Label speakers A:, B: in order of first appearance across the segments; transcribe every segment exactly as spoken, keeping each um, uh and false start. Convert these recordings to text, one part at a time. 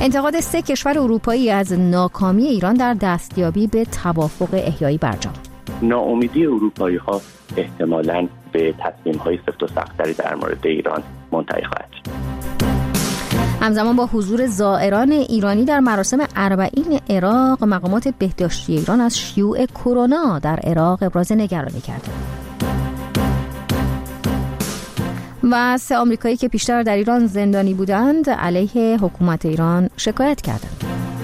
A: انتقاد سه کشور اروپایی از ناکامی ایران در دستیابی به توافق احیایی برجام.
B: ناامیدی اروپایی ها احتمالاً به تصمیم های سفت و سخت‌تری در مورد ایران منتهی خواهد شد.
A: همزمان با حضور زائران ایرانی در مراسم اربعین عراق، مقامات بهداشتی ایران از شیوع کرونا در عراق ابراز نگرانی کردند. و سه آمریکایی که پیشتر در ایران زندانی بودند علیه حکومت ایران شکایت کردند.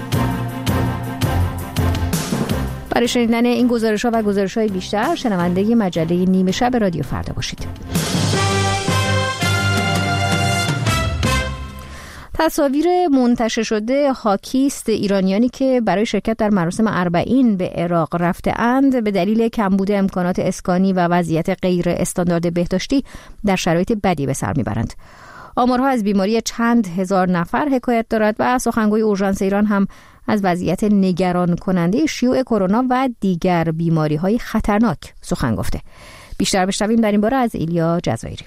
A: برای شنیدن این گزارش‌ها و گزارش‌های بیشتر شنونده مجله نیمه شب رادیو فردا باشید. تصاویر منتشر شده حاکیست ایرانیانی که برای شرکت در مراسم اربعین به عراق رفته اند به دلیل کمبود امکانات اسکانی و وضعیت غیر استاندارد بهداشتی در شرایط بدی به سر میبرند. آمارها از بیماری چند هزار نفر حکایت دارد و سخنگوی اورژانس ایران هم از وضعیت نگران کننده شیوع کرونا و دیگر بیماری‌های خطرناک سخن گفته. بیشتر بشنویم در این باره از ایلیا جزایری.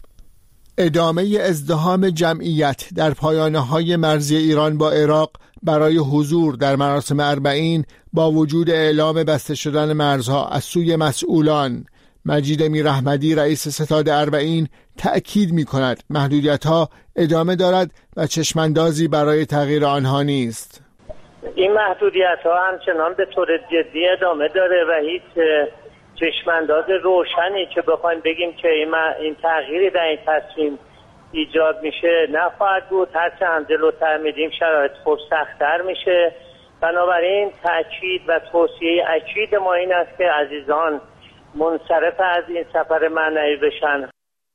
C: ادامه ازدحام جمعیت در پایانه‌های مرزی ایران با عراق برای حضور در مراسم اربعین با وجود اعلام بسته شدن مرزها از سوی مسئولان، مجید میراحمدی رئیس ستاد اربعین تأکید می‌کند محدودیت‌ها ادامه دارد و چشماندازی برای تغییر آنها نیست.
D: این محدودیت‌ها همچنان به طور جدی ادامه داره و هیچ چشمانداز روشنی که بخوایم بگیم که این تغییری در این تصمیم ایجاد میشه نخواهد بود. هرچند جلوتر میدیم شرایط خود سخت‌تر میشه. بنابراین تأکید و توصیه اکید ما این است که عزیزان منصرف از این سفر معنوی بشن.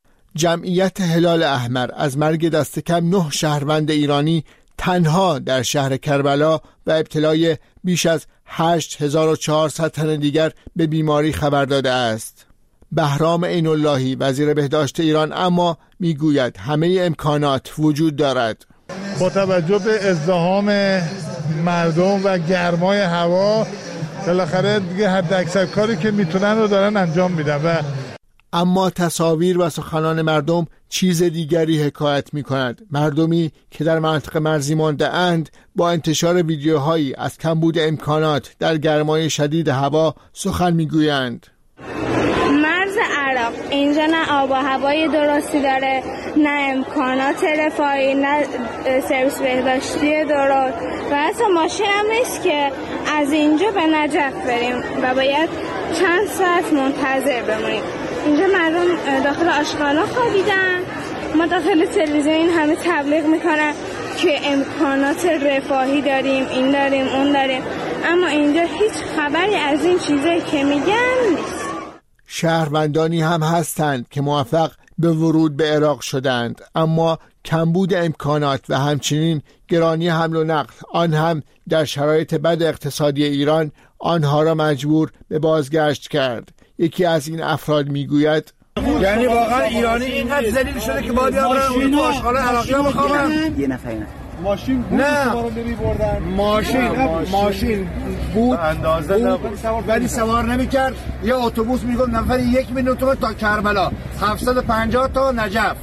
C: جمعیت هلال احمر از مرگ دست کم نه شهروند ایرانی تنها در شهر کربلا و ابتلای بیش از هشت هزار و چهارصد تن دیگر به بیماری خبر داده است. بهرام عین اللهی وزیر بهداشت ایران اما میگوید همه امکانات وجود دارد.
E: با توجه به ازدحام مردم و گرمای هوا بالاخره دیگه حد اکثر کاری که میتونن رو دارن انجام میدن و
C: اما تصاویر و سخنان مردم چیز دیگری حکایت می کند. مردمی که در منطقه مرزی مانده اند با انتشار ویدیوهایی از کمبود امکانات در گرمای شدید هوا سخن می گویند.
F: مرز عراق اینجا نه آب و هوای درستی داره، نه امکانات رفاهی، نه سرویس بهداشتی درست و حتی ماشین هم نیست که از اینجا به نجف بریم و باید چند ساعت منتظر بمونیم. اینجا مردم داخل آشغالا خوابیدن، ما داخل تلویزیون این همه تبلیغ میکنن که امکانات رفاهی داریم، این داریم، اون داریم، اما اینجا هیچ خبری از این چیزایی که میگن نیست.
C: شهروندانی هم هستند که موفق به ورود به عراق شدند، اما کمبود امکانات و همچنین گرانی حمل و نقل، آن هم در شرایط بد اقتصادی ایران، آنها را مجبور به بازگشت کرد. یکی از این افراد میگوید
G: یعنی واقعا ایرانی اینقدر ذلیل شده که باید برن اون آشغال عراقی ها بخوابن. یه نفر ماشین بود نه ماشین ماشین بود اندازه نبود ولی سوار نمی‌کرد. یه اتوبوس میگفت نفر یک میلیون تومان تا کربلا، هفتصد و پنجاه تا نجف.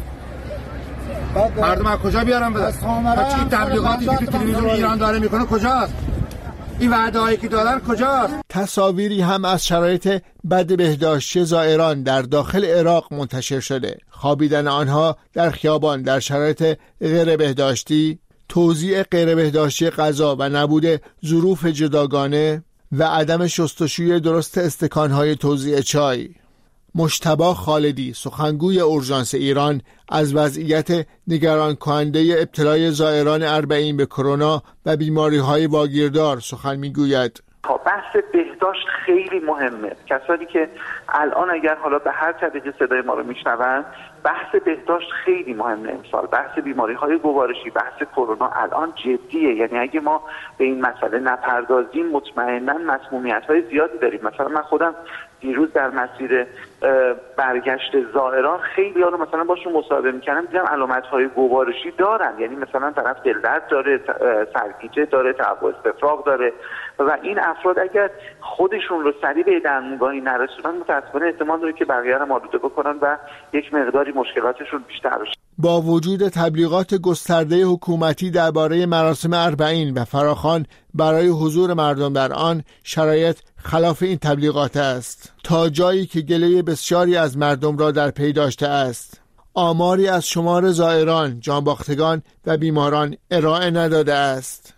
G: مردم از کجا بیارن بدن؟ این تبلیغاتی که تو تلویزیون ایران داره میکنه کجاست؟ این وعده‌هایی که دادن کجاست؟
C: تصاویری هم از شرایط بد بهداشتی زائران در داخل عراق منتشر شده. خوابیدن آنها در خیابان در شرایط غیر بهداشتی، توزیع غیر بهداشتی غذا و نبود ظروف جداگانه و عدم شستشوی درست استکانهای توزیع چای. مجتبی خالدی سخنگوی اورژانس ایران از وضعیت نگران کننده ابتلای زائران اربعین به کرونا و بیماری‌های واگیردار سخن می‌گوید.
H: بحث بهداشت خیلی مهمه. کسانی که الان اگر حالا به هر طریقی صدای ما رو میشنون، بحث بهداشت خیلی مهمه امسال. بحث بیماری‌های گوارشی، بحث کرونا الان جدیه. یعنی اگه ما به این مسئله نپردازیم مطمئناً مسمومیت‌های زیادی داریم. مثلا من خودم دیروز در مسیر برگشت زائران خیلی ها رو مثلا باشون مصاحبه میکنم، دیدم علامت‌های گوارشی دارن. یعنی مثلا طرف دلدرد داره، سرگیجه داره، تهوع استفراغ داره و این افراد اگر خودشون رو سریع به درمانگاهی نرسونن متأسفانه احتمال داره که بقیه رو آلوده بکنن و یک مقداری مشکلاتشون بیشتر بشه.
C: با وجود تبلیغات گسترده حکومتی درباره مراسم اربعین و فراخوان برای حضور مردم در آن، شرایط خلاف این تبلیغات است، تا جایی که گله بسیاری از مردم را در پی داشته است. آماری از شمار زائران، جانباختگان و بیماران ارائه نداده است.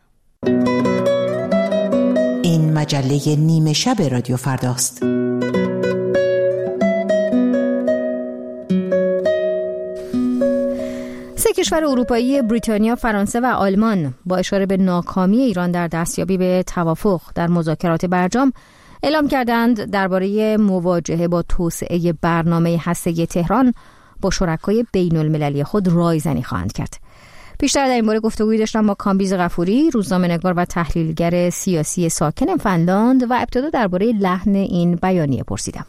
I: این مجله نیمه شب رادیو فرداست.
A: سه کشور اروپایی، بریتانیا، فرانسه و آلمان، با اشاره به ناکامی ایران در دستیابی به توافق در مذاکرات برجام، اعلام کردند درباره مواجهه با توسعه برنامه هسته‌ای تهران با شرکای بین المللی خود رایزنی خواهند کرد. بیشتر در این باره گفتگویی داشتم با کامبیز غفوری، روزنامه‌نگار و تحلیلگر سیاسی ساکن فنلاند، و ابتدا درباره لحن این بیانیه پرسیدم.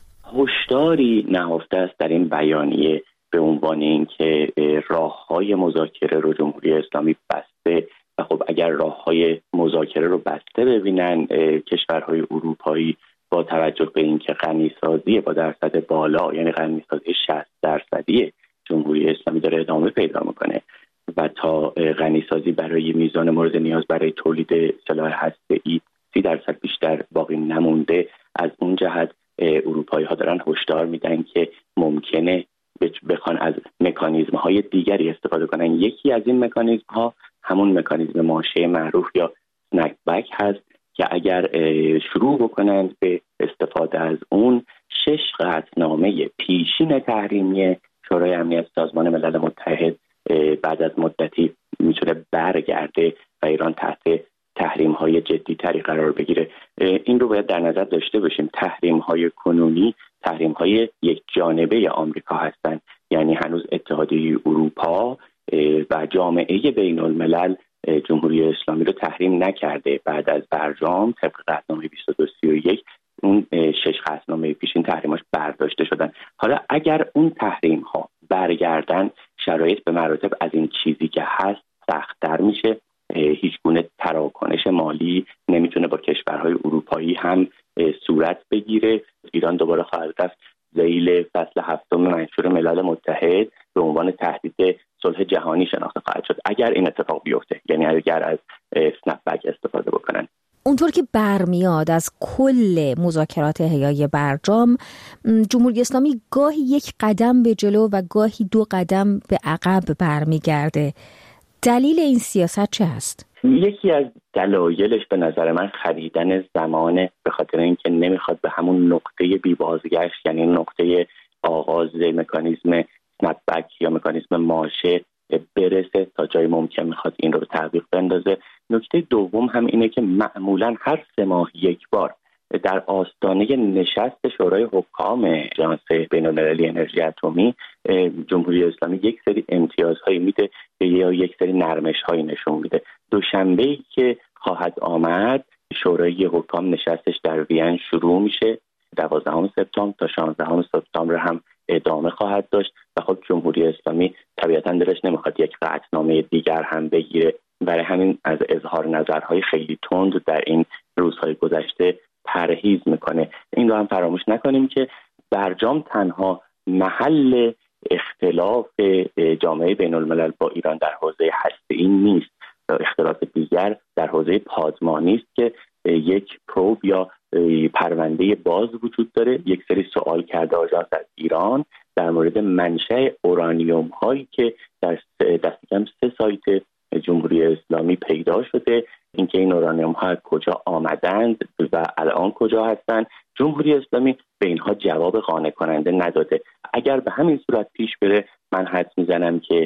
B: هشداری نهفته است در این بیانیه به عنوان اینکه راه‌های مذاکره رو جمهوری اسلامی بسته و خب اگر راه‌های مذاکره رو بسته ببینن کشورهای اروپایی با توجه به اینکه غنیسازی با درصد بالا، یعنی غنیسازی شصت درصدی جمهوری اسلامی داره ادامه پیدا میکنه و تا غنیسازی برای میزان مورد نیاز برای تولید سلاح هسته‌ای سی درصد بیشتر باقی نمونده، از اون جهت اروپایی ها دارن هشدار میدن که ممکنه بخوان از مکانیزم های دیگری استفاده کنن. یکی از این مکانیزم ها همون مکانیزم ماشه معروف یا سنک بک هست که اگر شروع بکنند به استفاده از اون، شش قطعنامه پیشین تحریمی شورای امنیت سازمان ملل متحد بعد از مدتی میتونه برگرده و ایران تحت تحریم های جدی تری قرار بگیره. این رو باید در نظر داشته باشیم. تحریم های کنونی تحریم های یک جانبه آمریکا هستند، یعنی هنوز اتحادیه اروپا و جامعه بین الملل جمهوری اسلامی رو تحریم نکرده. بعد از برجام طبق قطعنامه بیست و دو سی و یک اون شش قطعنامه پیشین تحریماش برداشته شدن. حالا اگر اون تحریم ها برگردن، شرایط به مراتب از این چیزی که هست سخت‌تر میشه. هیچ گونه تراکنش مالی نمیتونه با کشورهای اروپایی هم صورت بگیره. ایران دوباره خواهد رفت ذیل فصل هفتم منشور ملل متحد به عنوان تهدید صلح جهانی شناخته خواهد شد اگر این اتفاق بیفته، یعنی اگر از اسنپ بک استفاده بکنن.
A: اونطور که برمیاد از کل مذاکرات حیای برجام، جمهوری اسلامی گاهی یک قدم به جلو و گاهی دو قدم به عقب برمیگرده. دلیل این سیاست چه است؟
B: یکی از دلایلش به نظر من خریدن زمانه، به خاطر اینکه نمیخواد به همون نقطه بی بازگشت، یعنی نقطه آغاز مکانیزم سنپ بک یا مکانیزم ماشه برسه. تا جای ممکن میخواد این رو تطبیق بندازه. نکته دوم هم اینه که معمولا هر سه ماه یک بار در آستانه نشست شورای حکام آژانس بین‌المللی انرژی اتمی جمهوری اسلامی یک سری امتیازهایی میده یا یک سری نرمش‌هایی نشون میده. دوشنبه‌ای که خواهد آمد شورای حکام نشستش در وین شروع میشه، دوازدهم سپتامبر تا شانزدهم سپتامبر هم ادامه خواهد داشت و خب جمهوری اسلامی طبیعتاً دلش نمیخواد یک قطعنامه دیگر هم بگیره، برای همین از اظهار نظرهای خیلی تند در این روزهای گذشته پرهیز میکنه. این رو هم فراموش نکنیم که برجام تنها محل اختلاف جامعه بین الملل با ایران در حوزه هسته‌ای نیست. اختلاف دیگر در حوزه پادمانی است که یک پروب یا پرونده باز وجود داره. یک سری سوال کرده آژانس از ایران در مورد منشأ اورانیوم هایی که در دست کم سه سایت جمهوری اسلامی پیدا شده، اینکه این اورانیوم ها از کجا آمدند و الان کجا هستند. جمهوری اسلامی به اینها جواب قانع کننده نداده. اگر به همین صورت پیش بره، من حدس میزنم که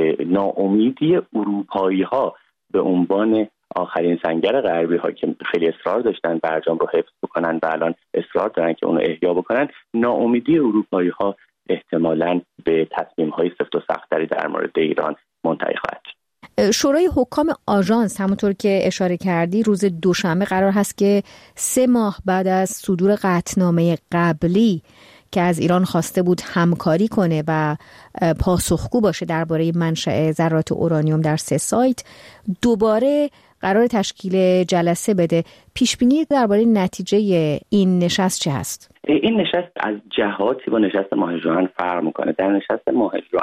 B: ناامیدی اروپایی ها به عنوان آخرین سنگر غربی ها که خیلی اصرار داشتن برجام رو حفظ بکنن و الان اصرار دارن که اونو احیا بکنن، ناامیدی اروپایی ها احتمالاً به تصمیم های سفت و سخت‌تری در مورد ایران منتهی خواهد شد.
A: شورای حکام آژانس همونطور که اشاره کردی روز دوشنبه قرار هست که سه ماه بعد از صدور قطعنامه قبلی که از ایران خواسته بود همکاری کنه و پاسخگو باشه درباره منشأ ذرات اورانیوم در سه سایت، دوباره قرار تشکیل جلسه بده. پیش بینی درباره نتیجه این نشست چه هست؟
B: این نشست از جهاتی با نشست ماه ژوئن فرق میکنه. در نشست ماه ژوئن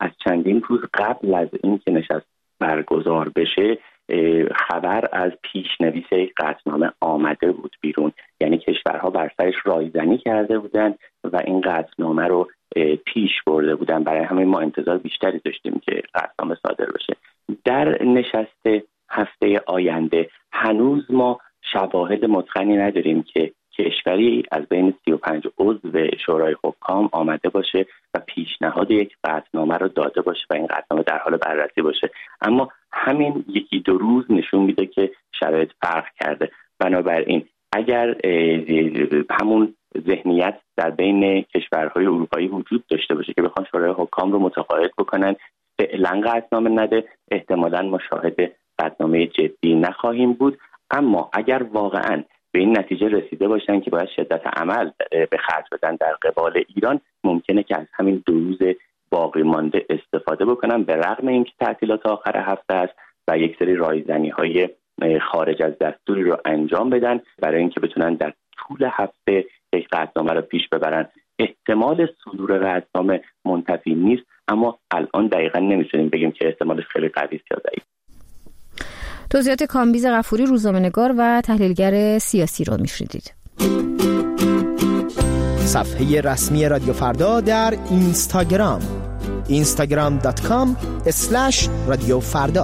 B: از چندین روز قبل از این که نشست برگزار بشه خبر از پیشنویس قطعنامه آمده بود بیرون، یعنی کشورها بر سرش رایزنی کرده بودن و این قطعنامه رو پیش برده بودن. برای همین ما انتظار بیشتری داشتیم که قطعنامه صادر بشه. در نشست هفته آینده هنوز ما شواهد متقنی نداریم که کشوری از بین سی و پنج عضو شورای حکام آمده باشه و پیشنهاد یک قطعنامه رو داده باشه و این قطعنامه در حال بررسی باشه. اما همین یکی دو روز نشون میده که شرایط فرق کرده. بنابراین اگر همون ذهنیت در بین کشورهای اروپایی وجود داشته باشه که بخوان شورای حکام رو متقاعد بکنن فعلا قطعنامه نده، احتمالاً ما شاهد قطعنامه جدی نخواهیم بود. اما اگر واقعاً به این نتیجه رسیده باشن که باید شدت عمل به خرج بدن در قبال ایران، ممکنه که از همین دو روز باقی مانده استفاده بکنن، به رغم اینکه تعطیلات آخر هفته است و یک سری رایزنی‌های خارج از دستوری رو انجام بدن برای اینکه بتونن در طول هفته یک قطعنامه رو پیش ببرن. احتمال صدور قطعنامه منتفی نیست، اما الان دقیقاً نمی‌تونیم بگیم که احتمالش خیلی قوی است یا ضعیف.
A: توضیحات کامبیز غفوری، روزنامه‌نگار و تحلیلگر سیاسی رو میشنیدید.
J: صفحه رسمی رادیو فردا در اینستاگرام اینستاگرام دات کام اسلش رادیو فردا.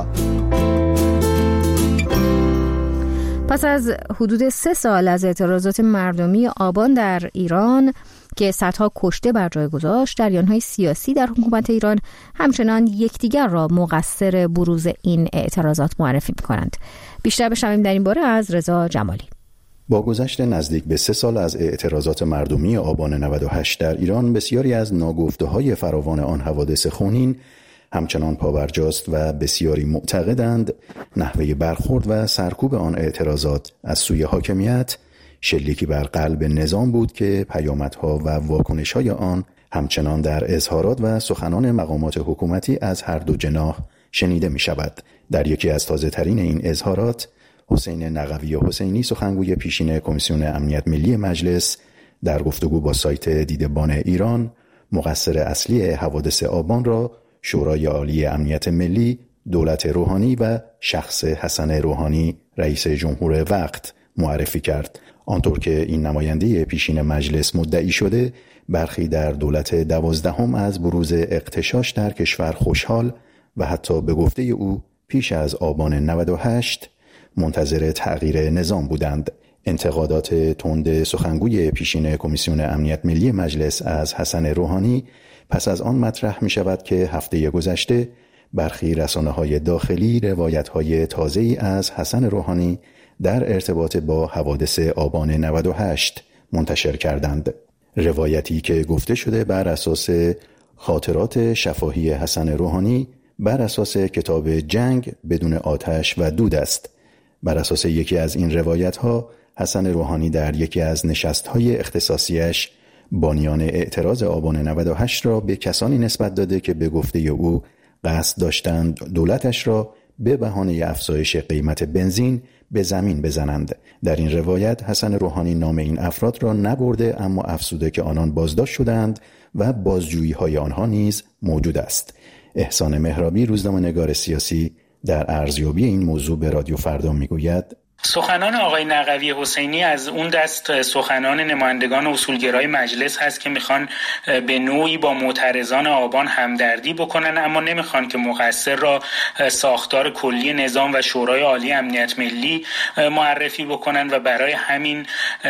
A: پس از حدود سه سال از اعتراضات مردمی آبان در ایران که صدها کشته بر جای گذاشت، جریان‌های سیاسی در حکومت ایران همچنان یکدیگر را مقصر بروز این اعتراضات معرفی می‌کنند. بیشتر بشنویم در این باره از رضا جمالی.
K: با گذشت نزدیک به سه سال از اعتراضات مردمی آبان نود و هشت در ایران، بسیاری از ناگفته‌های فراوان آن حوادث خونین همچنان پابرجاست و بسیاری معتقدند نحوه برخورد و سرکوب آن اعتراضات از سوی حاکمیت شلیکی بر قلب نظام بود که پیامدها و واکنش‌های آن همچنان در اظهارات و سخنان مقامات حکومتی از هر دو جناح شنیده می شود. در یکی از تازه ترین این اظهارات، حسین نقوی حسینی، سخنگوی پیشین کمیسیون امنیت ملی مجلس، در گفتگو با سایت دیدبان ایران، مقصر اصلی حوادث آبان را شورای عالی امنیت ملی، دولت روحانی و شخص حسن روحانی رئیس جمهور وقت معرفی کرد. آنطور که این نماینده پیشین مجلس مدعی شده، برخی در دولت دوازدهم از بروز اغتشاش در کشور خوشحال و حتی به گفته او پیش از آبان نود و هشت منتظر تغییر نظام بودند. انتقادات تند سخنگوی پیشین کمیسیون امنیت ملی مجلس از حسن روحانی پس از آن مطرح می شود که هفته گذشته برخی رسانه‌های داخلی روایت‌های تازه‌ای از حسن روحانی در ارتباط با حوادث آبان نود و هشت منتشر کردند. روایتی که گفته شده بر اساس خاطرات شفاهی حسن روحانی بر اساس کتاب جنگ بدون آتش و دود است. بر اساس یکی از این روایت‌ها، حسن روحانی در یکی از نشست‌های اختصاصیش بانیان اعتراض آبان نود و هشت را به کسانی نسبت داده که به گفته او قصد داشتند دولتش را به بهانه افزایش قیمت بنزین به زمین بزنند. در این روایت حسن روحانی نام این افراد را نبرده، اما افزوده که آنان بازداشت شدند و بازجویی‌های آنها نیز موجود است. احسان مهرابی، روزنامه‌نگار سیاسی، در ارزیابی این موضوع به رادیو فردا میگوید:
L: سخنان آقای نقوی حسینی از اون دست سخنان نمایندگان اصولگرای مجلس هست که میخوان به نوعی با معترضان آبان همدردی بکنن، اما نمیخوان که مقصر را ساختار کلی نظام و شورای عالی امنیت ملی معرفی بکنن و برای همین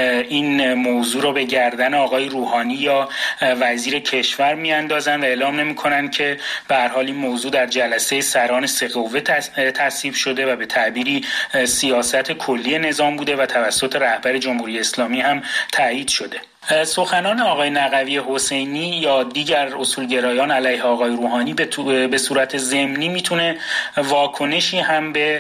L: این موضوع رو به گردن آقای روحانی یا وزیر کشور میاندازن و اعلام نمیکنن که به هر حال این موضوع در جلسه سران سه قوه تصویب شده و به تعبیری سیاست کلی نظام بوده و توسط رهبر جمهوری اسلامی هم تایید شده. سخنان آقای نقوی حسینی یا دیگر اصولگرایان علیه آقای روحانی به, به صورت ضمنی میتونه واکنشی هم به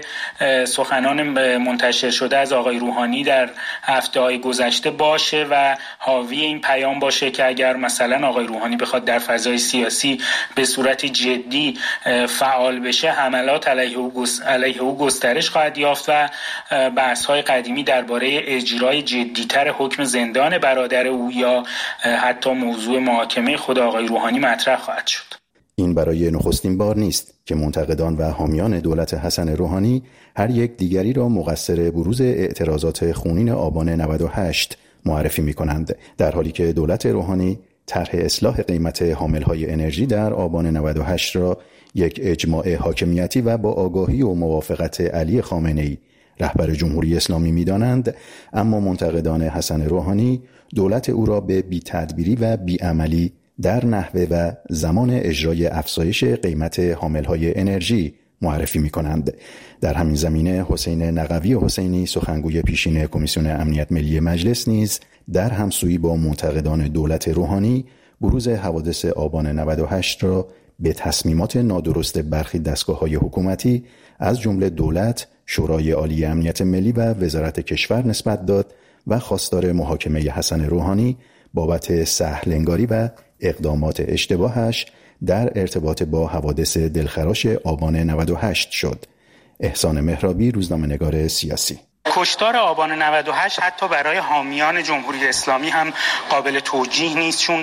L: سخنان منتشر شده از آقای روحانی در هفته‌های گذشته باشه و حاوی این پیام باشه که اگر مثلا آقای روحانی بخواد در فضای سیاسی به صورت جدی فعال بشه، حملات علیه او, علیه او گسترش خواهد یافت و بحث‌های قدیمی درباره اجرای جدی‌تر حکم زندان برادر او یا حتی موضوع محاکمه خود آقای روحانی مطرح خواهد شد.
K: این برای نخستین بار نیست که منتقدان و حامیان دولت حسن روحانی هر یک دیگری را مقصر بروز اعتراضات خونین آبان نود و هشت معرفی می کنند، در حالی که دولت روحانی طرح اصلاح قیمت حاملهای انرژی در آبان نود و هشت را یک اجماع حاکمیتی و با آگاهی و موافقت علی خامنه‌ای رهبر جمهوری اسلامی می دانند، اما منتقدان حسن روحانی دولت او را به بی‌تدبیری و بی‌عملی در نحوه و زمان اجرای افزایش قیمت حاملهای انرژی معرفی می کنند. در همین زمینه حسین نقوی حسینی سخنگوی پیشین کمیسیون امنیت ملی مجلس نیز در همسویی با منتقدان دولت روحانی بروز حوادث آبان نود و هشت را به تصمیمات نادرست برخی دستگاه‌های حکومتی از جمله دولت، شورای عالی امنیت ملی و وزارت کشور نسبت داد و خواستار محاکمه حسن روحانی بابت سهل‌انگاری و اقدامات اشتباهش در ارتباط با حوادث دلخراش آبان نود و هشت شد. احسان مهرابی، روزنامه‌نگار سیاسی.
L: کشتار آبان نود و هشت حتی برای حامیان جمهوری اسلامی هم قابل توجیه نیست، چون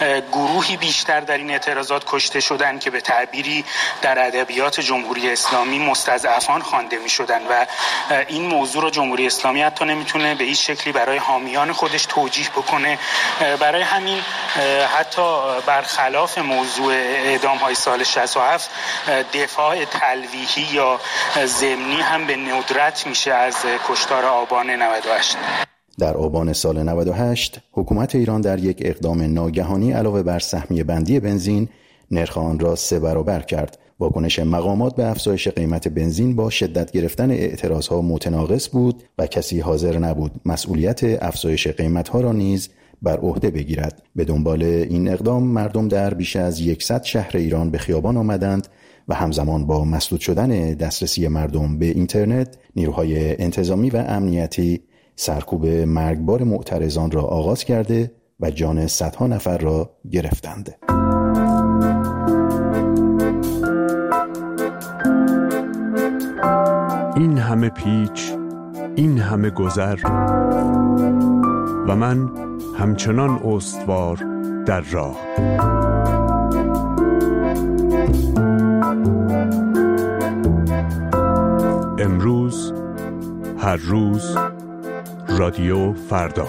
L: گروهی بیشتر در این اعتراضات کشته شدند که به تعبیری در ادبیات جمهوری اسلامی مستضعفان خوانده می‌شدند و این موضوع رو جمهوری اسلامی حتی نمیتونه به هیچ شکلی برای حامیان خودش توجیه بکنه. برای همین حتی برخلاف موضوع اعدام‌های سال شصت و هفت دفاع تلویحی یا ضمنی هم به ندرت میشه از کشتار آبان نود و هشت.
K: در آبان سال نود و هشت حکومت ایران در یک اقدام ناگهانی علاوه بر سهمیه بندی بنزین نرخ آن را سه برابر کرد. واکنش مقامات به افزایش قیمت بنزین با شدت گرفتن اعتراضها متناقض بود و کسی حاضر نبود مسئولیت افزایش قیمتها را نیز بر عهده بگیرد. به دنبال این اقدام مردم در بیش از صد شهر ایران به خیابان آمدند و همزمان با مسدود شدن دسترسی مردم به اینترنت، نیروهای انتظامی و امنیتی سرکوب مرگبار معترضان را آغاز کرده و جان صدها نفر را گرفتند.
M: این همه پیچ، این همه گذر و من همچنان استوار در راه. امروز، هر روز، رادیو فردا.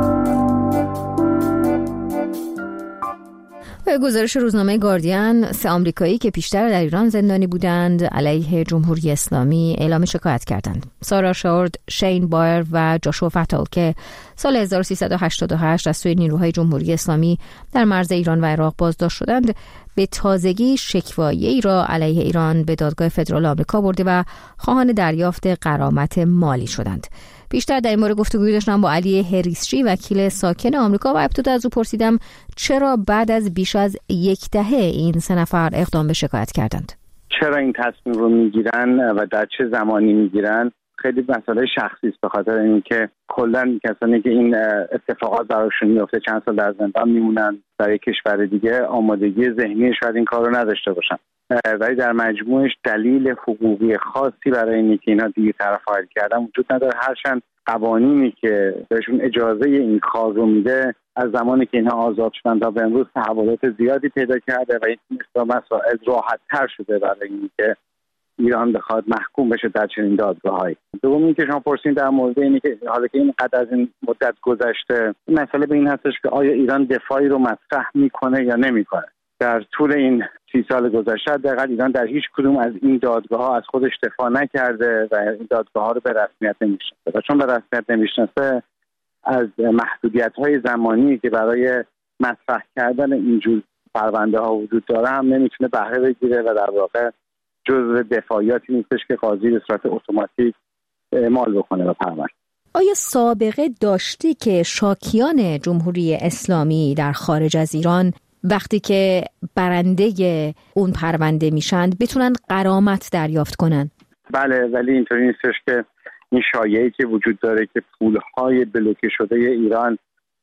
A: به گزارش روزنامه گاردین، سه آمریکایی که پیشتر در ایران زندانی بودند علیه جمهوری اسلامی اعلام شکایت کردند. سارا شورد، شین بایر و جاشوا فتال که سال هزار و سیصد و هشتاد و هشت از سوی نیروهای جمهوری اسلامی در مرز ایران و عراق بازداشت شدند، به تازگی شکوایه‌ای را علیه ایران به دادگاه فدرال آمریکا برده و خواهان دریافت غرامت مالی شدند. بیشتر در این مورد گفتگوی داشتم با علی هریسچی، وکیل ساکن آمریکا، و ابتدا از او پرسیدم چرا بعد از بیش از یک دهه این سه نفر اقدام به شکایت کردند.
B: چرا این تصمیم رو میگیرن و در چه زمانی میگیرن؟ خیلی مسئله شخصی است، به خاطر اینکه کلا کسانی که این اتفاقات براشون میفته چند سال در زندان میمونن، در یک کشور دیگه آمادگی ذهنی شاید این کارو نداشته باشن، ولی در مجموعش دلیل حقوقی خاصی برای اینکه اینا دیرتر فایل کردن وجود نداره. هرچند قوانینی که بهشون اجازه این کار رو میده از زمانی که اینها آزاد شدن تا به امروز تحولات زیادی پیدا کرده و این مسائل راحت تر شده برای اینکه ایران بخواد محکوم بشه در چنین دادگاه‌هایی. دوم اینکه شما پرسین در مورد اینه که حالا که این قدر از این مدت گذشته، مسئله به این هستش که آیا ایران دفاعی رو مطرح میکنه یا نمیکنه. در طول این سی سال گذشته حداقل ایران در هیچ کدوم از این دادگاه‌ها از خودش دفاع نکرده و این دادگاه‌ها رو به رسمیت نمیشناسه و چون به رسمیت نمیشناسه از محدودیت‌های زمانی که برای مطرح کردن اینجور پرونده‌ها وجود داره هم نمیتونه بهره بگیره و در واقع جزء دفاعیاتی نیستش که قاضی به صورت اتوماتیک اعمال بکنه و پرونده.
A: آیا سابقه داشتی که شاکیان جمهوری اسلامی در خارج از ایران وقتی که برنده اون پرونده میشن بتونن غرامت دریافت کنن؟
B: بله، ولی اینطوری نیستش که این شایعه‌ای که وجود داره که پولهای بلوکه شده ایران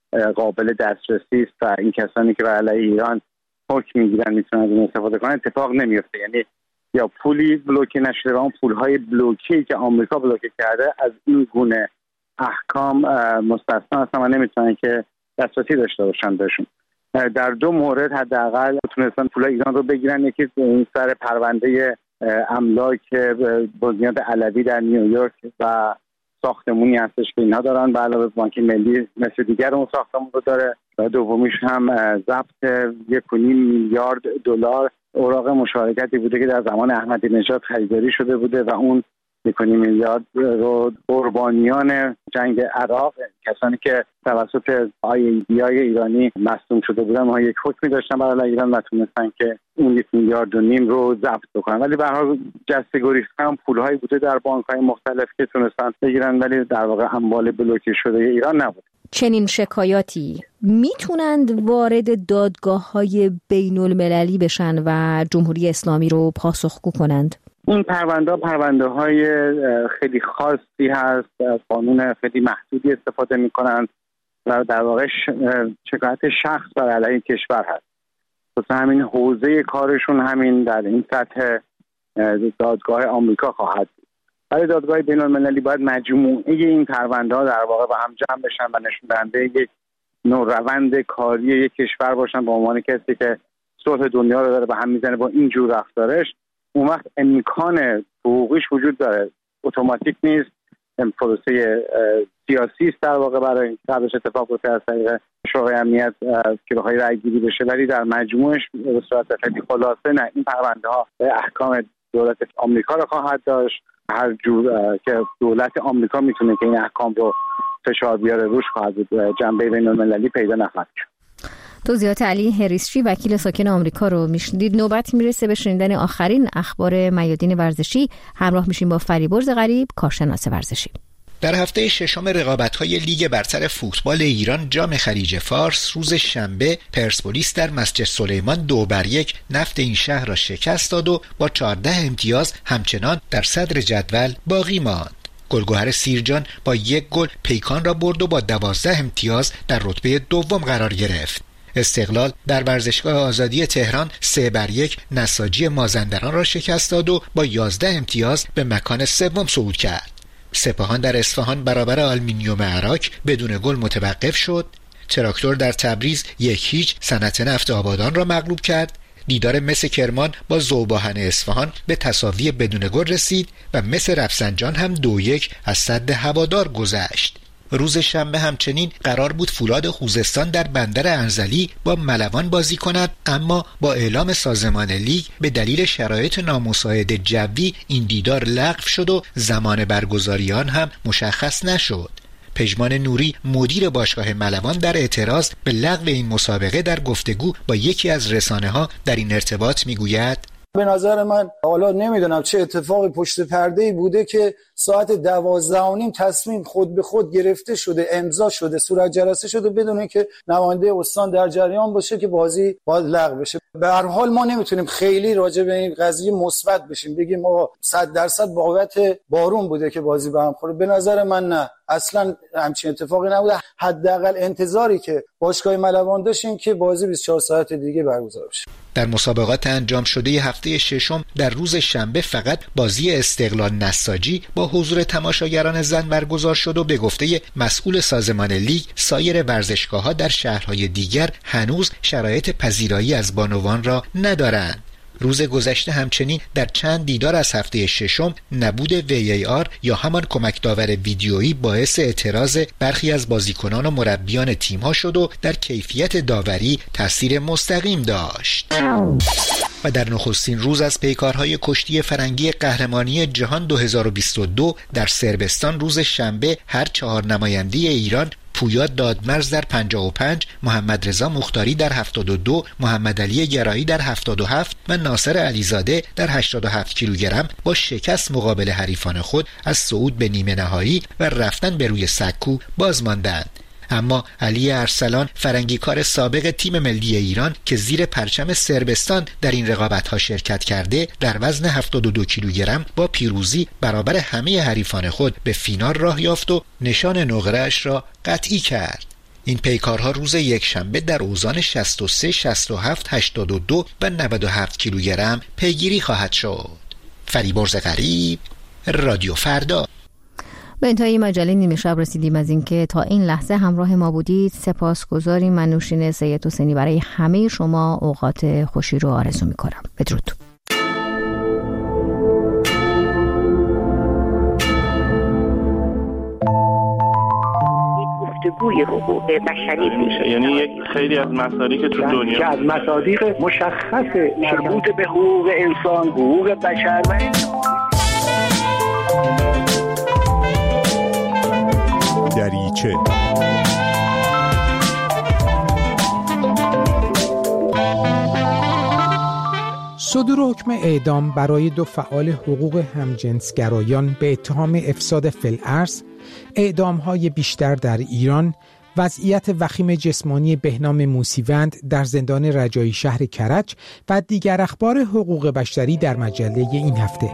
B: قابل دسترسی است و این کسانی که بر علیه ایران حکم میگیرن میتونن از اون استفاده کنن اتفاق نمیفته. یعنی یا پولی بلوکه نشده و اون پولهای بلوکه‌ای که آمریکا بلوکه کرده از این گونه احکام مستثنا هستن و نمیتونن که دسترسی داشته باشن بهشون.
N: در دو مورد حداقل تونستن پولای ایران رو بگیرن. یکی اون سر پرونده املاک بنیاد علوی در نیویورک و ساختمونی هستش که اینها دارن، به علاوه بانک ملی مثل دیگر اون ساختمون رو داره. و دومیش هم ضبط یک و نیم میلیارد دلار اوراق مشارکتی بوده که در زمان احمدی نژاد خریداری شده بوده و اون یک و نیم میلیارد رو قربانیان جنگ عراق، کسانی که توسط آی ای دی آی ایرانی مصدوم شده بودن، ما یک حکمی داشتن برای ایران و تونستن که اون یک میلیارد و نیم رو ضبط بکنن. ولی به هر حال جسته گریخته هم پولهایی بوده در بانک‌های مختلف که تونستن بگیرن، ولی در واقع اموال بلوکه شده ایران نبود.
A: چنین شکایاتی میتونند وارد دادگاه‌های بین‌المللی بشن و جمهوری اسلامی رو پاسخگو کنند؟
N: این پرونده پرونده های خیلی خاصی هست، قانون خیلی محدودی استفاده میکنند و در واقع شکایت شخص بر علیه کشور هست. واسه همین حوزه کارشون همین در این سطح دادگاه آمریکا خواهد بود. برای دادگاه بین المللی باید مجموعه این پرونده ها در واقع با هم جمع بشن و نشون دهنده یک نوع روند کاری یک کشور باشن به عنوان کسی که صلح دنیا رو داره به هم میزنه با این جور رفتارش. اون وقت امکان حقوقیش وجود داره، اتوماتیک نیست، پروسه سیاسی است در واقع برای قبلش اتفاق بیفته از طریق شورای امنیت که بخوای رأی گیری بشه، ولی در مجموعش به صورت خیلی خلاصه نه، این پرونده ها احکام دولت آمریکا رو خواهد داشت. هر جور که دولت آمریکا میتونه که این احکام رو فشار بیاره روش خواهد بود، جنبه بین‌المللی پیدا نخواهد کرد.
A: توضیحات علی هریسچی وکیل ساکن آمریکا رو میشنیدید. نوبت میرسه به شنیدن آخرین اخبار میادین ورزشی. همراه میشیم با فریبرز غریب، کارشناس ورزشی.
O: در هفته ششم رقابت‌های لیگ برتر فوتبال ایران جام خلیج فارس روز شنبه پرسپولیس در مسجد سلیمان دو بر یک نفت این شهر را شکست داد و با چهارده امتیاز همچنان در صدر جدول باقی ماند. گلگهر سیرجان با یک گل پیکان را برد و با دوازده امتیاز در رتبه دوم قرار گرفت. استقلال در ورزشگاه آزادی تهران سه بر یک نساجی مازندران را شکست داد و با یازده امتیاز به مکان سوم صعود کرد. سپاهان در اصفهان برابر آلومینیوم عراق بدون گل متوقف شد. تراکتور در تبریز یک هیچ صنعت نفت آبادان را مغلوب کرد. دیدار مس کرمان با ذوباهن اصفهان به تساوی بدون گل رسید و مس رفسنجان هم دو یک از سد هوادار گذشت. روز شنبه همچنین قرار بود فولاد خوزستان در بندر انزلی با ملوان بازی کند، اما با اعلام سازمان لیگ به دلیل شرایط نامساعد جوی این دیدار لغو شد و زمان برگزاری آن هم مشخص نشد. پژمان نوری مدیر باشگاه ملوان در اعتراض به لغو این مسابقه در گفتگو با یکی از رسانه‌ها در این ارتباط میگوید:
P: به نظر من حالا نمیدونم چه اتفاقی پشت پرده‌ای بوده که ساعت دوازده و نیم تصمیم خود به خود گرفته شده، امضا شده، صورت جلسه شده بدون اینکه نماینده استان در جریان باشه که بازی باید لغو بشه. به هر حال ما نمیتونیم خیلی راجع به این قضیه مثبت بشیم، بگیم آقا صد درصد بابت بارون بوده که بازی به هم خوره. به نظر من نه، اصلا همچین اتفاقی نبوده. حداقل انتظاری که باشگاه ملوان داشتیم که بازی بیست و چهار ساعت دیگه برگزار بشه.
O: در مسابقات انجام شده هفته ششم در روز شنبه فقط بازی استقلال نساجی با حضور تماشاگران زن برگزار شد و به گفته مسئول سازمان لیگ سایر ورزشگاه‌ها در شهرهای دیگر هنوز شرایط پذیرایی از بانوان را ندارند. روز گذشته همچنین در چند دیدار از هفته ششم نبود وی ای آر یا همان کمک داور ویدیویی باعث اعتراض برخی از بازیکنان و مربیان تیم‌ها شد و در کیفیت داوری تاثیر مستقیم داشت. و در نخستین روز از پیکارهای کشتی فرنگی قهرمانی جهان دو هزار و بیست و دو در صربستان روز شنبه هر چهار نماینده ایران، پویا دادمرز در پنجاه و پنج، محمد رضا مختاری در هفتاد و دو، محمد علی گرایی در هفتاد و هفت و ناصر علیزاده در هشتاد و هفت کیلوگرم با شکست مقابل حریفان خود از صعود به نیمه نهایی و رفتن به روی سکو باز ماندند. اما علی ارسلان فرنگیکار سابق تیم ملی ایران که زیر پرچم صربستان در این رقابت‌ها شرکت کرده در وزن هفتاد و دو کیلوگرم با پیروزی برابر همه حریفان خود به فینال راه یافت و نشان نقره‌اش را قطعی کرد. این پیکارها روز یکشنبه در اوزان شصت و سه، شصت و هفت، هشتاد و دو و نود و هفت کیلوگرم پیگیری خواهد شد. فریبرز غریب، رادیو فردا.
A: به انتهای مجله نیمه شب رسیدیم. از اینکه تا این لحظه همراه ما بودید سپاسگزاریم. من نوشین سید حسینی برای همه شما اوقات خوشی رو آرزو می‌کنم. بدرود.
Q: گفتگوی حقوق بشری میشه،
R: یعنی یک خیلی از مصادیق که تو دنیا
Q: که از مصادیق مشخص مربوط به حقوق انسان، حقوق بشر و
M: دریچه.
S: صدور حکم اعدام برای دو فعال حقوق همجنسگرایان به اتهام افساد فی‌الارض، اعدام‌های بیشتر در ایران، وضعیت وخیم جسمانی بهنام موسیوند در زندان رجایی شهر کرج و دیگر اخبار حقوق بشری در مجله این هفته.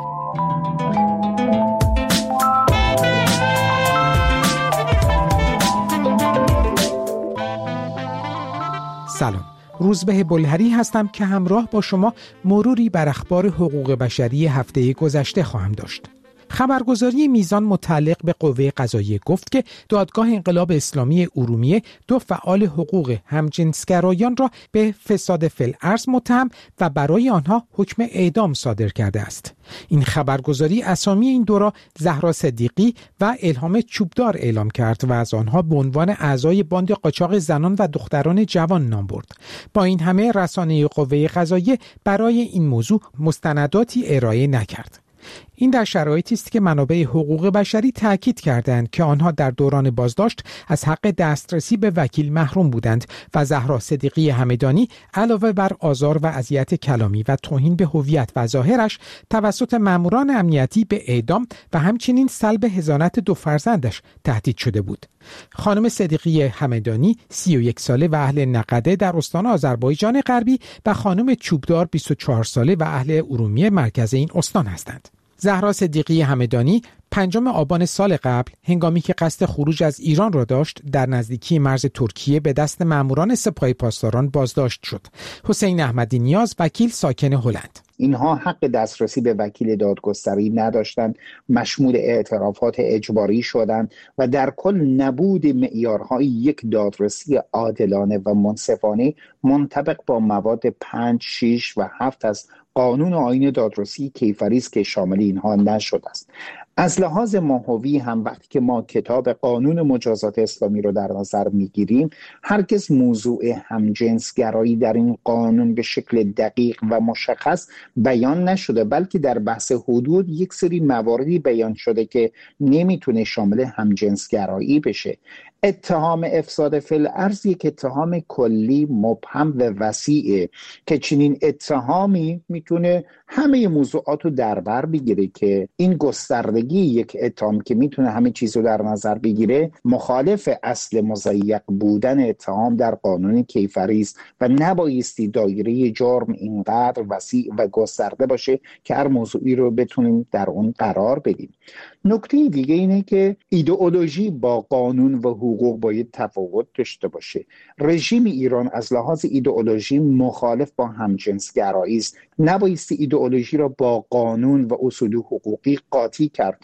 S: سلام، روزبه بلهری هستم که همراه با شما مروری بر اخبار حقوق بشری هفته گذشته خواهم داشت. خبرگزاری میزان متعلق به قوه قضاییه گفت که دادگاه انقلاب اسلامی ارومیه دو فعال حقوق همجنسگرایان را به فساد فی‌الارض متهم و برای آنها حکم اعدام صادر کرده است. این خبرگزاری اسامی این دو را زهرا صدیقی و الهام چوبدار اعلام کرد و از آنها به عنوان اعضای باند قاچاق زنان و دختران جوان نام برد. با این همه رسانه قوه قضاییه برای این موضوع مستنداتی ارائه نکرد. این در شرایطی است که منابع حقوق بشری تاکید کردند که آنها در دوران بازداشت از حق دسترسی به وکیل محروم بودند و زهرا صدیقی همدانی علاوه بر آزار و اذیت کلامی و توهین به هویت و ظاهرش توسط ماموران امنیتی به اعدام و همچنین سلب حضانت دو فرزندش تهدید شده بود. خانم صدیقی همدانی سی و یک ساله و اهل نقده در استان آذربایجان غربی و خانم چوبدار بیست و چهار ساله و اهل ارومیه مرکز این استان هستند. زهرا صدیقی همدانی پنجم آبان سال قبل هنگامی که قصد خروج از ایران را داشت در نزدیکی مرز ترکیه به دست ماموران سپاه پاسداران بازداشت شد. حسین احمدی نیاز وکیل ساکن هلند:
T: اینها حق دسترسی به وکیل دادگستری نداشتند، مشمول اعترافات اجباری شدند و در کل نبود معیارهای یک دادرسی عادلانه و منصفانه منطبق با مواد پنج، شش و هفت از قانون و آیین دادرسی کیفری است که شامل اینها نشده است. از لحاظ ماهوی هم وقتی که ما کتاب قانون مجازات اسلامی رو در نظر میگیریم، هرگز موضوع همجنسگرایی در این قانون به شکل دقیق و مشخص بیان نشده، بلکه در بحث حدود یک سری مواردی بیان شده که نمیتونه شامل همجنسگرایی بشه. اتهام افساد فی‌الارض یک اتهام کلی مبهم و وسیعه که چنین اتهامی میتونه همه موضوعات رو در بر بگیره که این گستردگی یک اتهام که میتونه همه چیز رو در نظر بگیره مخالف اصل مضیق بودن اتهام در قانون کیفری است و نبایستی دایره جرم اینقدر وسیع و گسترده باشه که هر موضوعی رو بتونیم در اون قرار بدیم. نکته دیگه اینه که ایدئولوژی با قانون و حقوق باید تفاوت داشته باشه. رژیم ایران از لحاظ ایدئولوژی مخالف با همجنسگرایی است. نبایستی ایدئولوژی را با قانون و اصول حقوقی قاطی کرد.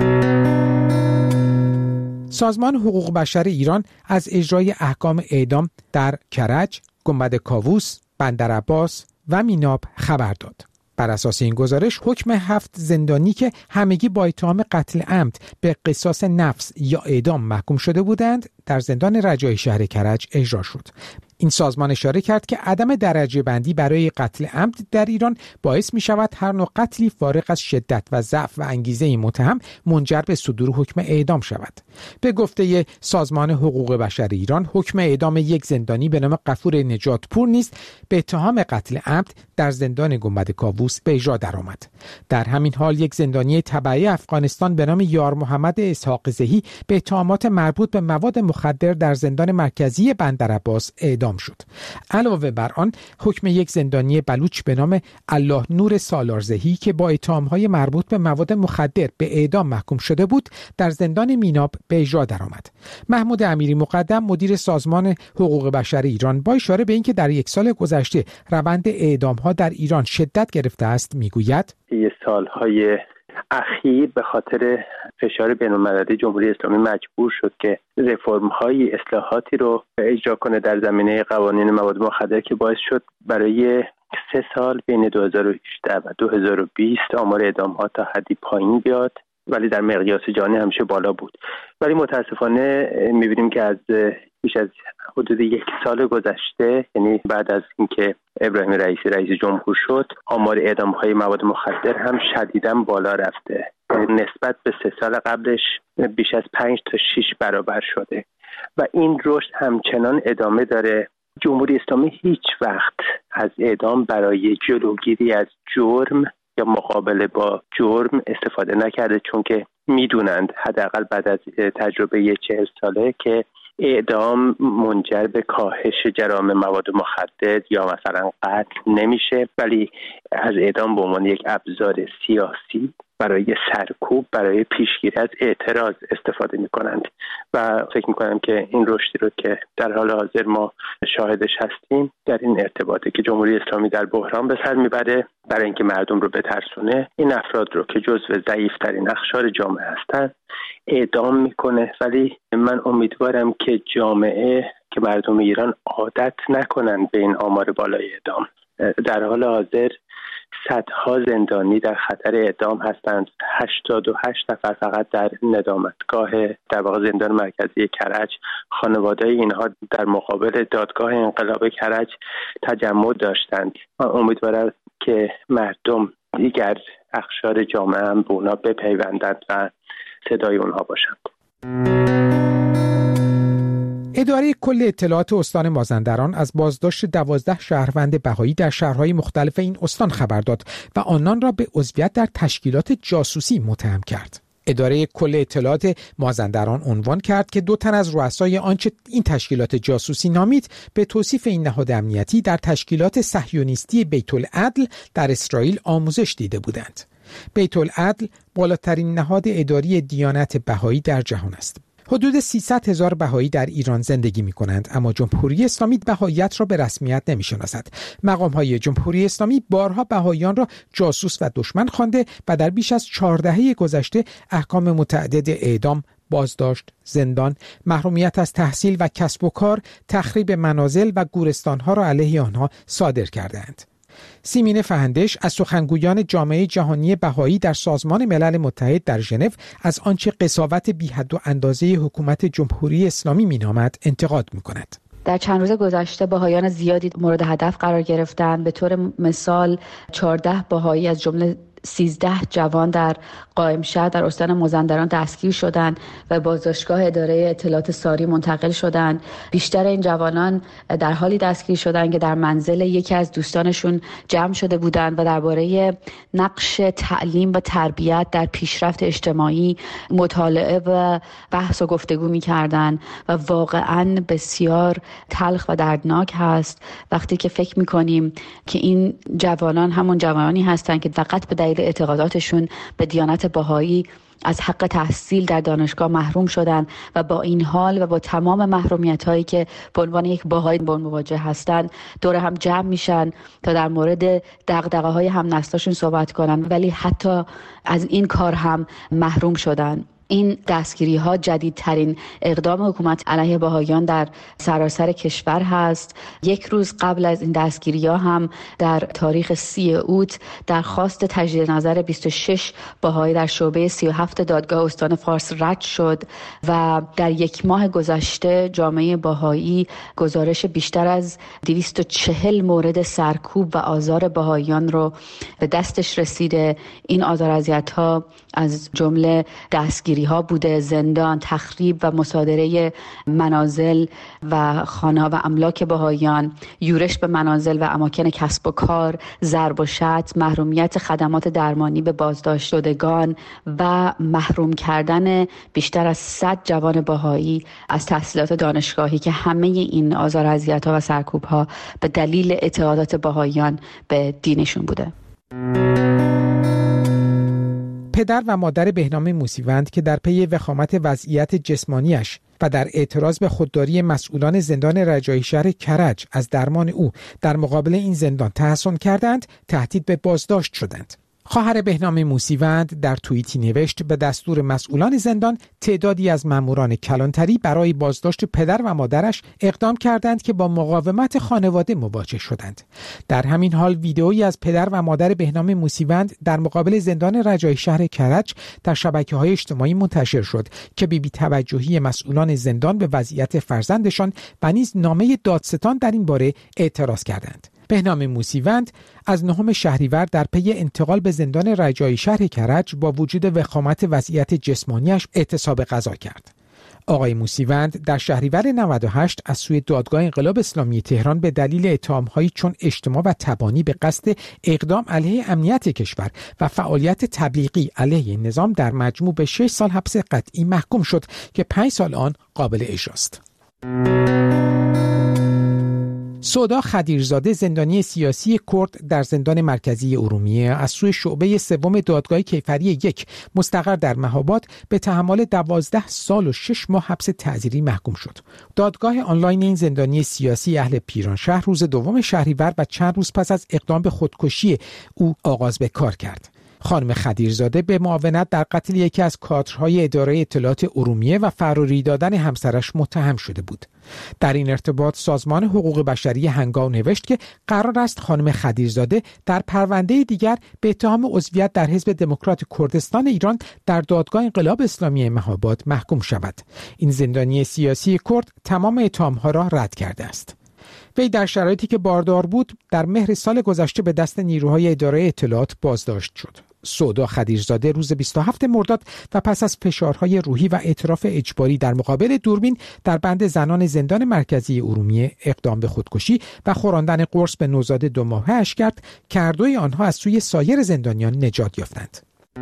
S: سازمان حقوق بشر ایران از اجرای احکام اعدام در کرج، گنبد کاووس، بندرعباس و میناب خبر داد. بر اساس این گزارش حکم هفت زندانی که همگی با اتهام قتل عمد به قصاص نفس یا اعدام محکوم شده بودند در زندان رجایی شهر کرج اجرا شد. این سازمان اشاره کرد که عدم درجه بندی برای قتل عمد در ایران باعث می شود هر نوع قتلی فارغ از شدت و ضعف و انگیزه متهم منجر به صدور حکم اعدام شود. به گفته سازمان حقوق بشر ایران، حکم اعدام یک زندانی به نام غفور نجاتپور نیز به اتهام قتل عمد در زندان گنبد کاووس به اجرا درآمد. در همین حال یک زندانی تبعی افغانستان به نام یار محمد اسحاق زهی به اتهامات مربوط به مواد مخدر در زندان مرکزی بندرعباس اعدام شد. علاوه بر آن، حکم یک زندانی بلوچ به نام الله نور سالارزهی که با اتهامهای مربوط به مواد مخدر به اعدام محکوم شده بود در زندان میناب به اجرا درآمد. محمود امیری مقدم مدیر سازمان حقوق بشر ایران با اشاره به اینکه در یک سال گذشته روند اعدام‌ها در ایران شدت گرفته است میگوید:
R: یه سالهای
U: اخیر به خاطر فشار بین‌المللی جمهوری اسلامی مجبور شد که رفرم‌های اصلاحاتی رو اجرا کنه در زمینه قوانین مواد مخدر که باعث شد برای سه سال بین دو هزار و هجده و دو هزار و بیست آمار اعدام‌ها تا حدی پایین بیاد، ولی در مقیاس جهانی همیشه بالا بود. ولی متاسفانه می‌بینیم که از بیش از حدود یک سال گذشته، یعنی بعد از اینکه ابراهیم رئیسی رئیس جمهور شد، آمار اعدام‌های مواد مخدر هم شدیداً بالا رفته. نسبت به سه سال قبلش بیش از پنج تا شش برابر شده و این رشد همچنان ادامه داره. جمهوری اسلامی هیچ وقت از اعدام برای جلوگیری از جرم یا مقابله با جرم استفاده نکرده، چون که میدونند حداقل بعد از تجربه چهل ساله که اعدام منجر به کاهش جرائم مواد مخدر یا مثلا قتل نمیشه، ولی از اعدام به عنوان یک ابزار سیاسی برای سرکوب، برای پیشگیری از اعتراض استفاده میکنند و فکر میکنم که این رشدی رو که در حال حاضر ما شاهدش هستیم در این ارتباطه که جمهوری اسلامی در بحران به سر میبره برای اینکه مردم رو بترسونه، این افراد رو که جزو ضعیف‌ترین اقشار جامعه هستند اعدام میکنه. ولی من امیدوارم که جامعه، که مردم ایران عادت نکنن به این آمار بالای اعدام. در حال حاضر صدها زندانی در خطر اعدام هستند. هشتاد و هشت نفر فقط در ندامتگاه در واقع زندان مرکزی کرج، خانواده اینها در مقابل دادگاه انقلاب کرج تجمع داشتند. امیدوارم که مردم، دیگر اقشار جامعه هم به اونا بپیوندند و صدای اونها باشند.
S: اداره کل اطلاعات استان مازندران از بازداشت دوازده شهروند بهایی در شهرهای مختلف این استان خبر داد و آنان را به عضویت در تشکیلات جاسوسی متهم کرد. اداره کل اطلاعات مازندران عنوان کرد که دو تن از رؤسای آنچه این تشکیلات جاسوسی نامید به توصیف این نهاد امنیتی در تشکیلات صهیونیستی بیت العدل در اسرائیل آموزش دیده بودند. بیت العدل بالاترین نهاد اداری دیانت بهایی در جهان است. حدود سیصد هزار بهایی در ایران زندگی می کنند، اما جمهوری اسلامی بهاییت را به رسمیت نمی شناسد. مقام های جمهوری اسلامی بارها بهاییان را جاسوس و دشمن خوانده و در بیش از چهار دهه گذشته احکام متعدد اعدام، بازداشت، زندان، محرومیت از تحصیل و کسب و کار، تخریب منازل و گورستانها را علیه آنها صادر کردند. سیمین فهندش از سخنگویان جامعه جهانی بهایی در سازمان ملل متحد در ژنو از آنچه قساوت بی حد و اندازه حکومت جمهوری اسلامی مینامد انتقاد می‌کند.
V: در چند روز گذشته بهایان زیادی مورد هدف قرار گرفتند. به طور مثال چهارده بهایی از جمله سیزده جوان در قائمشهر در استان مازندران دستگیر شدند و بازداشتگاه اداره اطلاعات ساری منتقل شدند. بیشتر این جوانان در حالی دستگیر شدند که در منزل یکی از دوستانشون جمع شده بودند و درباره نقش تعلیم و تربیت در پیشرفت اجتماعی مطالعه و بحث و گفتگو می‌کردند و واقعاً بسیار تلخ و دردناک هست وقتی که فکر می‌کنیم که این جوانان همون جوانانی هستند که فقط به دلیل اعتقاداتشون به دیانت بهایی از حق تحصیل در دانشگاه محروم شدن و با این حال و با تمام محرومیت هایی که به عنوان یک بهایی با مواجه هستند دور هم جمع میشن تا در مورد دغدغه های هم نسلشون صحبت کنن، ولی حتی از این کار هم محروم شدن. این دستگیری ها جدیدترین اقدام حکومت علیه بهاییان در سراسر کشور هست. یک روز قبل از این دستگیری ها هم در تاریخ سی اوت درخواست تجدید نظر بیست و شش بهایی در شعبه سی و هفت دادگاه استان فارس رد شد و در یک ماه گذشته جامعه بهایی گزارش بیشتر از دویست و چهل مورد سرکوب و آزار بهاییان رو به دستش رسیده. این آزار اذیت ها از جمله دستگیری ها بوده، زندان، تخریب و مصادره منازل و خانه و املاک بهاییان، یورش به منازل و اماکن کسب و کار، ضرب و شتم، محرومیت خدمات درمانی به بازداشت شدگان و محروم کردن بیشتر از صد جوان بهایی از تحصیلات دانشگاهی که همه این آزار و اذیت ها و سرکوب ها به دلیل اعتقادات بهاییان به دینشون بوده.
S: پدر و مادر بهنام موسیوند که در پی وخامت وضعیت جسمانیش و در اعتراض به خودداری مسئولان زندان رجایی شهر کرج از درمان او در مقابل این زندان تحصن کردند، تهدید به بازداشت شدند. خواهر بهنام موسیوند در توییتی نوشت به دستور مسئولان زندان تعدادی از ماموران کلانتری برای بازداشت پدر و مادرش اقدام کردند که با مقاومت خانواده مواجه شدند. در همین حال ویدئویی از پدر و مادر بهنام موسیوند در مقابل زندان رجایی شهر کرج در شبکه‌های اجتماعی منتشر شد که به بی‌توجهی مسئولان زندان به وضعیت فرزندشان و نیز نامه دادستان در این باره اعتراض کردند. بهنام موسیوند از نهم شهریور در پی انتقال به زندان رجایی شهر کرج با وجود وخامت وضعیت جسمانیش اعتصاب غذا کرد. آقای موسیوند در شهریور نود و هشت از سوی دادگاه انقلاب اسلامی تهران به دلیل اتهام‌هایی چون اجتماع و تبانی به قصد اقدام علیه امنیت کشور و فعالیت تبلیغی علیه نظام در مجموع به شش سال حبس قطعی محکوم شد که پنج سال آن قابل اجراست. سودا خدیرزاده زندانی سیاسی کرد در زندان مرکزی ارومیه از سوی شعبه سوم دادگاه کیفری یک مستقر در مهاباد به تحمل دوازده سال و شش ماه حبس تعزیری محکوم شد. دادگاه آنلاین این زندانی سیاسی اهل پیرانشهر روز دوم شهریور و چند روز پس از اقدام به خودکشی او آغاز به کار کرد. خانم خدیرزاده به معاونت در قتل یکی از کادرهای اداره اطلاعات ارومیه و فراری دادن همسرش متهم شده بود. در این ارتباط سازمان حقوق بشری هنگاو نوشت که قرار است خانم خدیرزاده در پرونده دیگر به اتهام عضویت در حزب دموکرات کردستان ایران در دادگاه انقلاب اسلامی مهاباد محکوم شود. این زندانی سیاسی کرد تمام اتهامها را رد کرده است. وی در شرایطی که باردار بود در مهر سال گذشته به دست نیروهای اداره اطلاعات بازداشت شد. سودا خدیرزاده روز بیست و هفتم مرداد و پس از فشارهای روحی و اعتراف اجباری در مقابل دوربین در بند زنان زندان مرکزی ارومیه اقدام به خودکشی و خوراندن قرص به نوزاد دو ماهه اش کرد که هر دوی آنها از سوی سایر زندانیان نجات یافتند.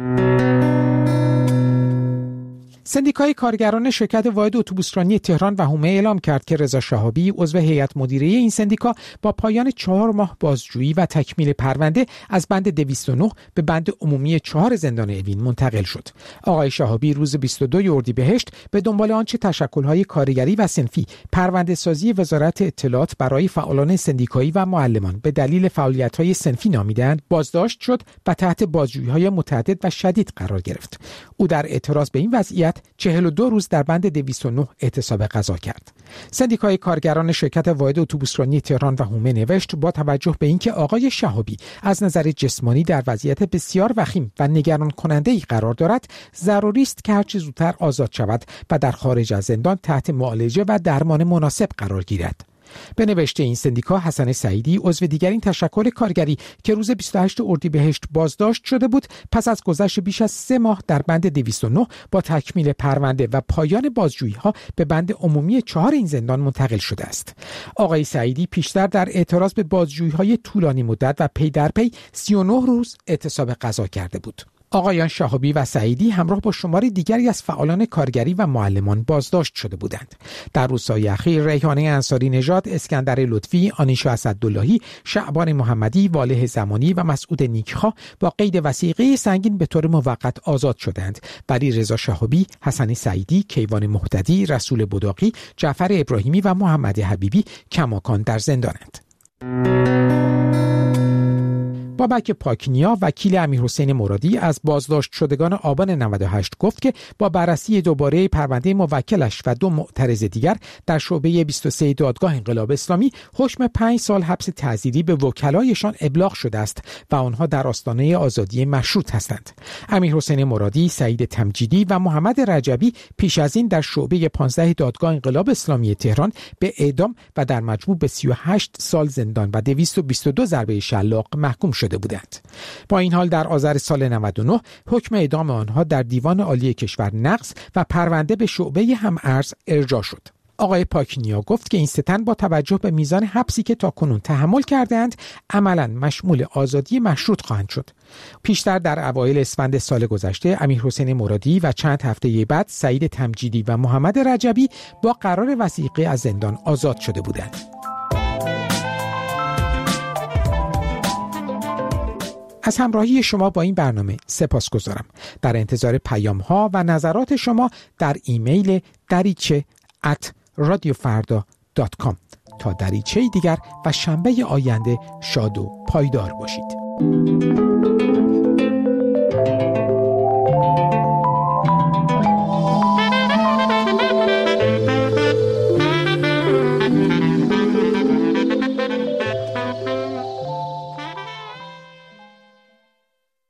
S: سندیکای کارگران شرکت واحد اتوبوسرانی تهران و حومه اعلام کرد که رضا شهابی عضو هیئت مدیره این سندیکا با پایان چهار ماه بازجویی و تکمیل پرونده از بند دویست و نه به بند عمومی چهار زندان اوین منتقل شد. آقای شهابی روز بیست و دو اردیبهشت به دنبال آنچه تشکل‌های کارگری و صنفی پرونده سازی وزارت اطلاعات برای فعالان سندیکایی و معلمان به دلیل فعالیت‌های صنفی نامیدند بازداشت شد و تحت بازجویی‌های متعدد و شدید قرار گرفت. او در اعتراض به این وضعیت چهل و دو روز در بند دویست و نه اعتصاب غذا کرد. سندیکای کارگران شرکت واحد اتوبوسرانی تهران و حومه نوشت با توجه به اینکه آقای شهابی از نظر جسمانی در وضعیت بسیار وخیم و نگران کننده‌ای قرار دارد، ضروری است که هر چه زودتر آزاد شود و در خارج از زندان تحت معالجه و درمان مناسب قرار گیرد. به نوشته این سندیکا حسن سعیدی عضو دیگر این تشکل کارگری که روز بیست و هشت اردیبهشت بازداشت شده بود پس از گذشت بیش از سه ماه در بند دویست و نه با تکمیل پرونده و پایان بازجویی‌ها به بند عمومی چهار این زندان منتقل شده است. آقای سعیدی پیشتر در اعتراض به بازجویی‌های طولانی مدت و پی در پی سی و نه روز اعتصاب غذا کرده بود. آقایان شهابی و سعیدی همراه با شماری دیگری از فعالان کارگری و معلمان بازداشت شده بودند. در روزهای اخیر ریحانه انصاری نژاد، اسکندر لطفی، آنیشا اسداللهی، شعبان محمدی، واله زمانی و مسعود نیکخواه با قید وثیقه سنگین به طور موقت آزاد شدند. ولی رضا شهابی، حسن سعیدی، کیوان مهتدی، رسول بداقی، جعفر ابراهیمی و محمد حبیبی کماکان در زندانند. بابک پاکنیا وکیل امیرحسین مرادی از بازداشت شدگان آبان نود و هشت گفت که با بررسی دوباره پرونده موکلش و دو معترض دیگر در شعبه بیست و سه دادگاه انقلاب اسلامی حکم پنج سال حبس تعزیری به وکلایشان ابلاغ شده است و آنها در آستانه آزادی مشروط هستند. امیرحسین مرادی، سعید تمجیدی و محمد رجبی پیش از این در شعبه پانزده دادگاه انقلاب اسلامی تهران به اعدام و در مجموع به سی و هشت سال زندان و دویست و بیست و دو ضربه شلاق محکوم شد بودند. با این حال در آذر سال نود و نه حکم اعدام آنها در دیوان عالی کشور نقض و پرونده به شعبه هم ارز ارجاع شد. آقای پاکنیا گفت که این سه تن با توجه به میزان حبسی که تاکنون تحمل کردند عملاً مشمول آزادی مشروط خواهند شد. پیشتر در اوایل اسفند سال گذشته امیرحسین مرادی و چند هفته بعد سعید تمجیدی و محمد رجبی با قرار وثیقه از زندان آزاد شده بودند. از همراهی شما با این برنامه سپاسگزارم. در انتظار پیام ها و نظرات شما در ایمیل دریچه ات رادیو فردا دات کام. تا دریچه دیگر و شنبه آینده شاد و پایدار باشید.